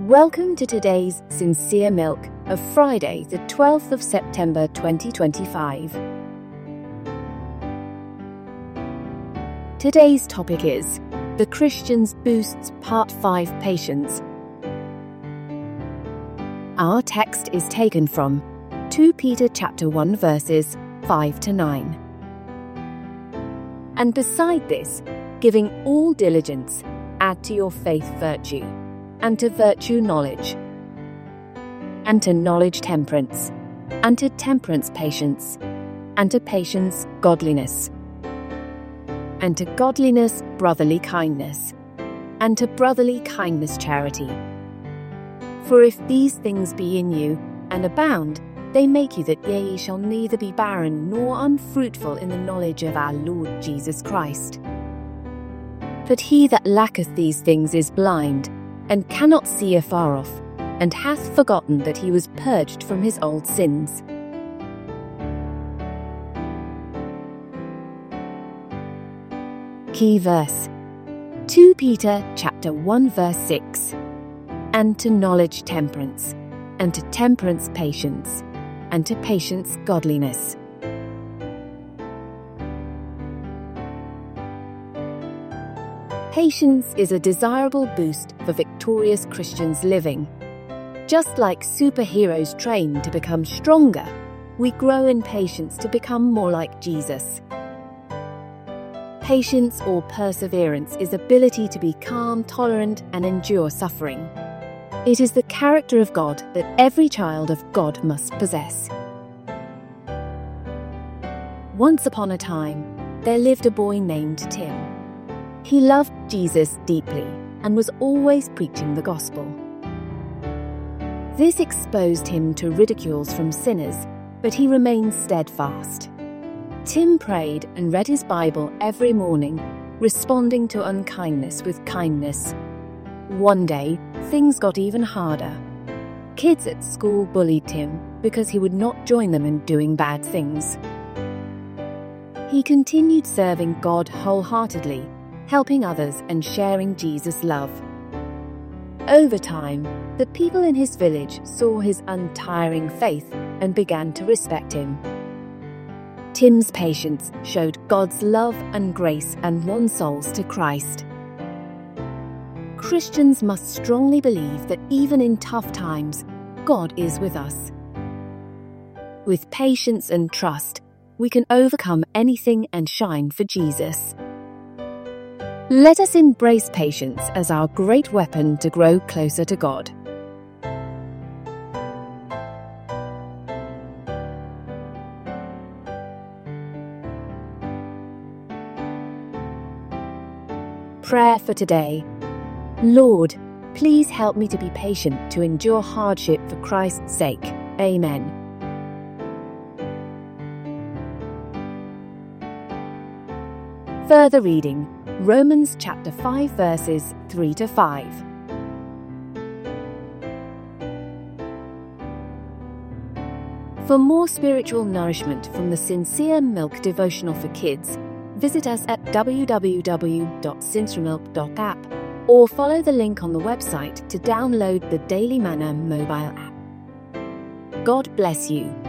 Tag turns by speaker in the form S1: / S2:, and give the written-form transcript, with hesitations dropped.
S1: Welcome to today's Sincere Milk of Friday, the 12th of September 2025. Today's topic is The Christian's Boosts Part 5 Patience. Our text is taken from 2 Peter chapter 1 verses 5 to 9. And beside this, giving all diligence, add to your faith virtue, and to virtue knowledge, and to knowledge temperance, and to temperance patience, and to patience godliness, and to godliness brotherly kindness, and to brotherly kindness charity. For if these things be in you, and abound, they make you that ye shall neither be barren nor unfruitful in the knowledge of our Lord Jesus Christ. But he that lacketh these things is blind, and cannot see afar off, and hath forgotten that he was purged from his old sins. Key verse 2 Peter chapter 1 verse 6. And to knowledge temperance, and to temperance patience, and to patience godliness. Patience is a desirable boost for victorious Christians living. Just like superheroes train to become stronger, we grow in patience to become more like Jesus. Patience or perseverance is ability to be calm, tolerant, and endure suffering. It is the character of God that every child of God must possess. Once upon a time, there lived a boy named Tim. He loved Jesus deeply and was always preaching the gospel. This exposed him to ridicules from sinners, but he remained steadfast. Tim prayed and read his Bible every morning, responding to unkindness with kindness. One day, things got even harder. Kids at school bullied Tim because he would not join them in doing bad things. He continued serving God wholeheartedly, helping others and sharing Jesus' love. Over time, the people in his village saw his untiring faith and began to respect him. Tim's patience showed God's love and grace and won souls to Christ. Christians must strongly believe that even in tough times, God is with us. With patience and trust, we can overcome anything and shine for Jesus. Let us embrace patience as our great weapon to grow closer to God. Prayer for today. Lord, please help me to be patient to endure hardship for Christ's sake. Amen. Further reading. Romans chapter 5 verses 3 to 5. For more spiritual nourishment from the Sincere Milk devotional for kids, visit us at www.sinceremilk.app or follow the link on the website to download the Daily Manna mobile app. God bless you.